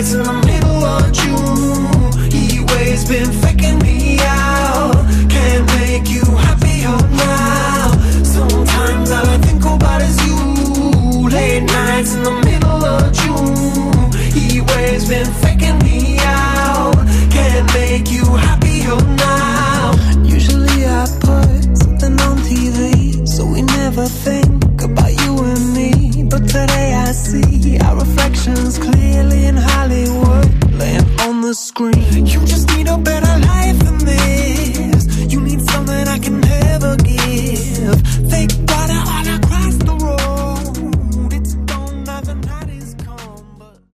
nights in the middle of June. Heat waves been faking me out. Can't make you happier now. Sometimes all I think about is you. Late nights in the middle of June. Heat waves been faking me out. Can't make you happier now. Usually I put something on TV, so we never think about you and me. But today I see our reflections clearly in Hollywood, laying on the screen. You just